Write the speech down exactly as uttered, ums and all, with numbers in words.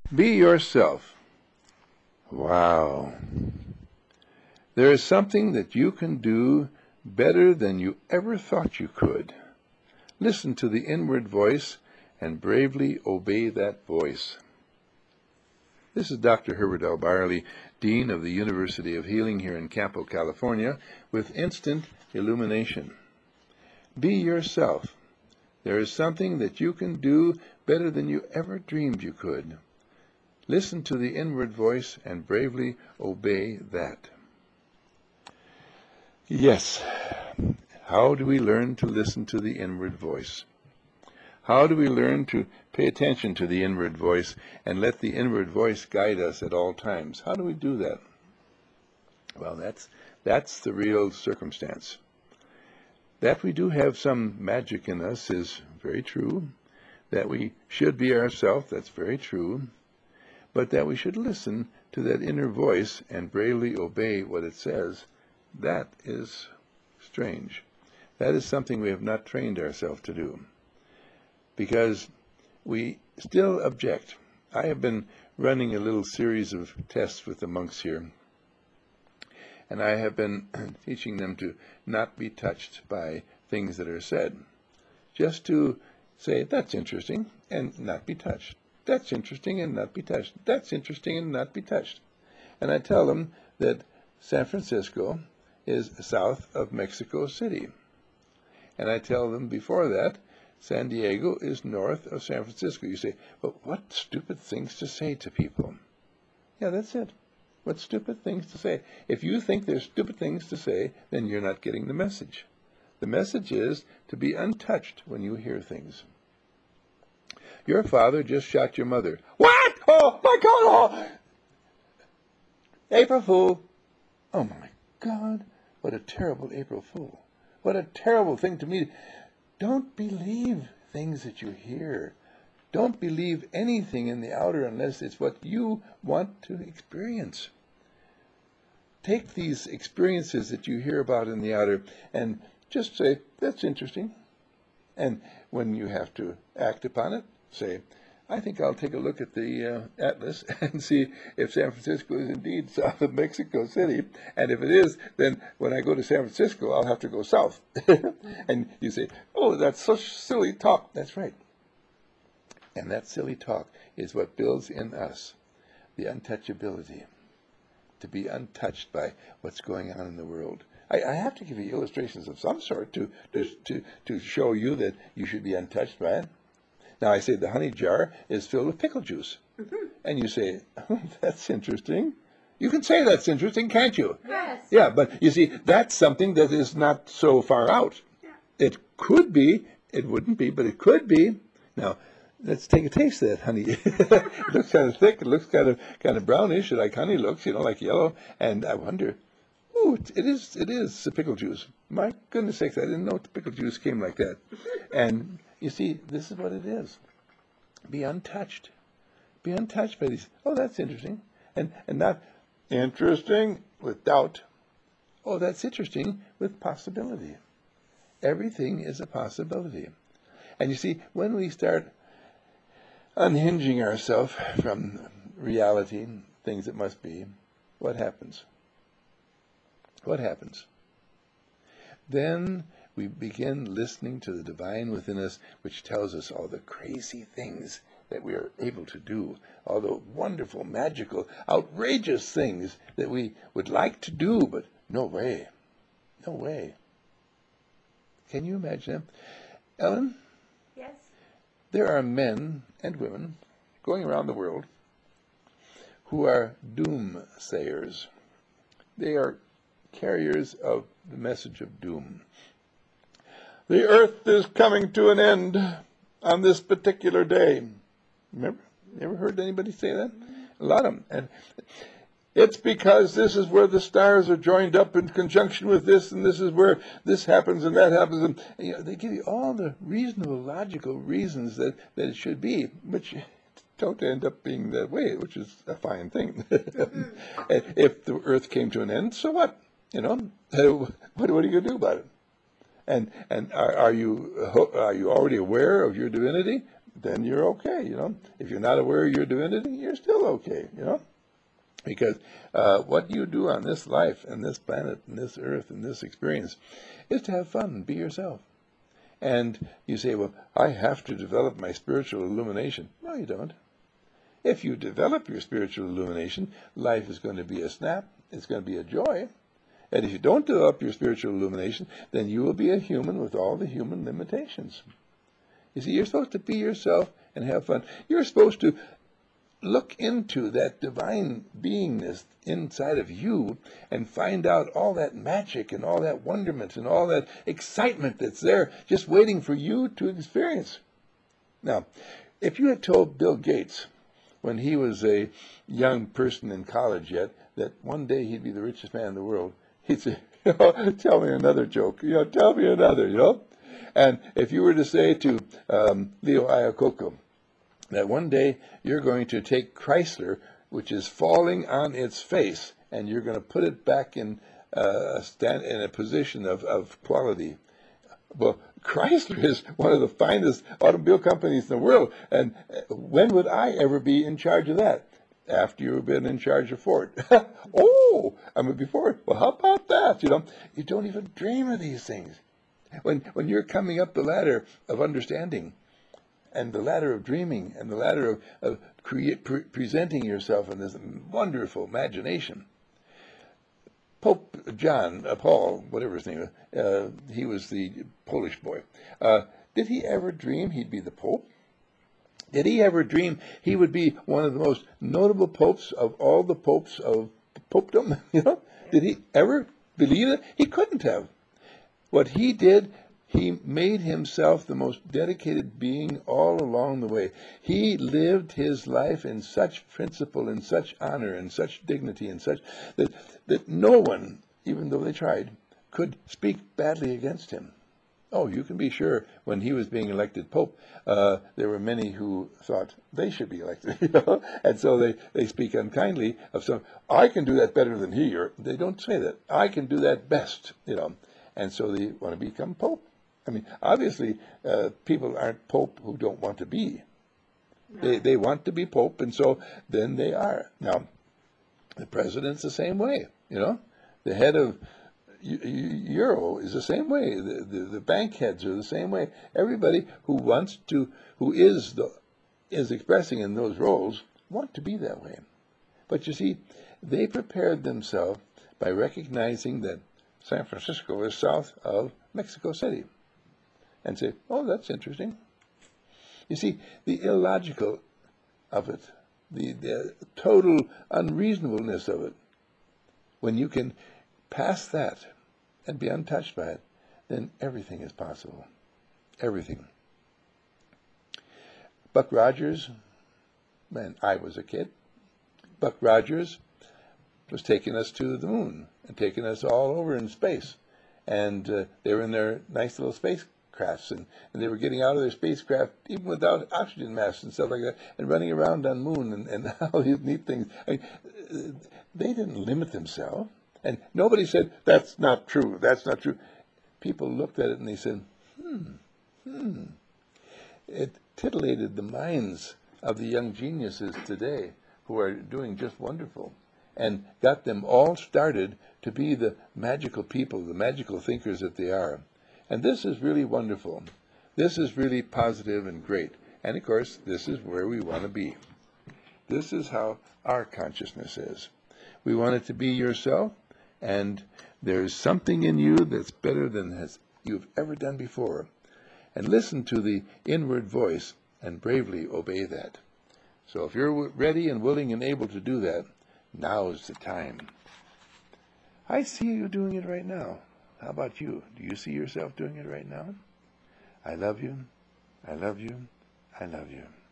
Be yourself. Wow. There is something that you can do better than you ever thought you could. Listen to the inward voice and bravely obey that voice. This is Doctor Herbert L. Byerly, Dean of the University of Healing here in Campo, California, with instant illumination. Be yourself. There is something that you can do better than you ever dreamed you could. Listen to the inward voice and bravely obey that. Yes. How do we learn to listen to the inward voice? How do we learn to pay attention to the inward voice and let the inward voice guide us at all times? How do we do that? Well, that's that's the real circumstance. That we do have some magic in us is very true. That we should be ourselves, that's very true. But that we should listen to that inner voice and bravely obey what it says, that is strange. That is something we have not trained ourselves to do. Because we still object. I have been running a little series of tests with the monks here, and I have been teaching them to not be touched by things that are said. Just to say, that's interesting, and not be touched. That's interesting and not be touched. That's interesting and not be touched. And I tell them that San Francisco is south of Mexico City. And I tell them before that, San Diego is north of San Francisco. You say, well, what stupid things to say to people. Yeah, that's it. What stupid things to say. If you think there's stupid things to say, then you're not getting the message. The message is to be untouched when you hear things. Your father just shot your mother. What? Oh, my God! Oh. April Fool. Oh, my God. What a terrible April Fool. What a terrible thing to me. Don't believe things that you hear. Don't believe anything in the outer unless it's what you want to experience. Take these experiences that you hear about in the outer and just say, that's interesting. And when you have to act upon it, say, I think I'll take a look at the uh, atlas and see if San Francisco is indeed south of Mexico City. And if it is, then when I go to San Francisco, I'll have to go south. And you say, oh, that's such silly talk. That's right. And that silly talk is what builds in us the untouchability, to be untouched by what's going on in the world. I, I have to give you illustrations of some sort to, to, to, to show you that you should be untouched by it. Now, I say the honey jar is filled with pickle juice. Mm-hmm. And you say, oh, that's interesting. You can say that's interesting, can't you? Yes. Yeah, but you see, that's something that is not so far out. Yeah. It could be, it wouldn't be, but it could be. Now, let's take a taste of that honey. It looks kind of thick. It looks kind of kind of brownish, like honey looks, you know, like yellow. And I wonder, ooh, it is, it is the pickle juice. My goodness sakes, I didn't know the pickle juice came like that. And you see, this is what it is. Be untouched. Be untouched by these. Oh, that's interesting. And and not interesting with doubt. Oh, that's interesting with possibility. Everything is a possibility. And you see, when we start unhinging ourselves from reality, things that must be, what happens? What happens? Then we begin listening to the divine within us, which tells us all the crazy things that we are able to do, all the wonderful, magical, outrageous things that we would like to do, but no way. No way. Can you imagine them? Ellen? Yes? There are men and women going around the world who are doomsayers. They are carriers of the message of doom. The earth is coming to an end on this particular day. Remember? You ever heard anybody say that? A lot of them. And it's because this is where the stars are joined up in conjunction with this, and this is where this happens and that happens. And you know, they give you all the reasonable, logical reasons that, that it should be, which don't end up being that way, which is a fine thing. If the earth came to an end, so what? You know, what, what are you going to do about it? And and are, are you are you already aware of your divinity? then you're okay, you know. If you're not aware of your divinity, you're still okay, you know. Because uh, what you do on this life and this planet and this earth and this experience is to have fun and be yourself. And you say, well, I have to develop my spiritual illumination. No, you don't. If you develop your spiritual illumination, life is going to be a snap. It's going to be a joy. And if you don't develop your spiritual illumination, then you will be a human with all the human limitations. You see, you're supposed to be yourself and have fun. You're supposed to look into that divine beingness inside of you and find out all that magic and all that wonderment and all that excitement that's there just waiting for you to experience. Now, if you had told Bill Gates when he was a young person in college yet that one day he'd be the richest man in the world, he'd say, you know, tell me another joke, you know, tell me another, you know. And if you were to say to um, Leo Iacocca that one day you're going to take Chrysler, which is falling on its face, and you're going to put it back in uh, a stand in a position of, of quality. Well, Chrysler is one of the finest automobile companies in the world, and when would I ever be in charge of that? After you've been in charge of Ford. Oh, I mean, before, well, how about that? You know, you don't even dream of these things. When, when you're coming up the ladder of understanding, and the ladder of dreaming, and the ladder of, of create, pre presenting yourself in this wonderful imagination. Pope John, uh, Paul, whatever his name is, uh, he was the Polish boy. Uh, did he ever dream he'd be the Pope? Did he ever dream he would be one of the most notable popes of all the popes of popedom? You know, did he ever believe it? He couldn't have. What he did, he made himself the most dedicated being all along the way. He lived his life in such principle, in such honor, in such dignity, in such that that no one, even though they tried, could speak badly against him. Oh, you can be sure when he was being elected Pope, uh, there were many who thought they should be elected, you know, and so they, they speak unkindly of some, I can do that better than he, or they don't say that, I can do that best, you know, and so they want to become Pope. I mean, obviously, uh, people aren't Pope who don't want to be. No. They, they want to be Pope, and so then they are. Now, the president's the same way, you know, the head of Euro is the same way. The, the the bank heads are the same way. Everybody who wants to, who is the, is expressing in those roles, want to be that way. But you see, they prepared themselves by recognizing that San Francisco is south of Mexico City, and say, "Oh, that's interesting." You see, the illogical of it, the the total unreasonableness of it, when you can pass that and be untouched by it, then everything is possible. Everything. Buck Rogers, when I was a kid, Buck Rogers was taking us to the moon and taking us all over in space. And uh, they were in their nice little spacecrafts, and, and they were getting out of their spacecraft even without oxygen masks and stuff like that, and running around on the moon and, and all these neat things. I mean, they didn't limit themselves. And nobody said, that's not true, that's not true. People looked at it and they said, hmm, hmm. It titillated the minds of the young geniuses today who are doing just wonderful, and got them all started to be the magical people, the magical thinkers that they are. And this is really wonderful. This is really positive and great. And of course, this is where we want to be. This is how our consciousness is. We want it to be yourself. And there's something in you that's better than has you've ever done before. And listen to the inward voice and bravely obey that. So if you're ready and willing and able to do that, now is the time. I see you doing it right now. How about you? Do you see yourself doing it right now? I love you. I love you. I love you.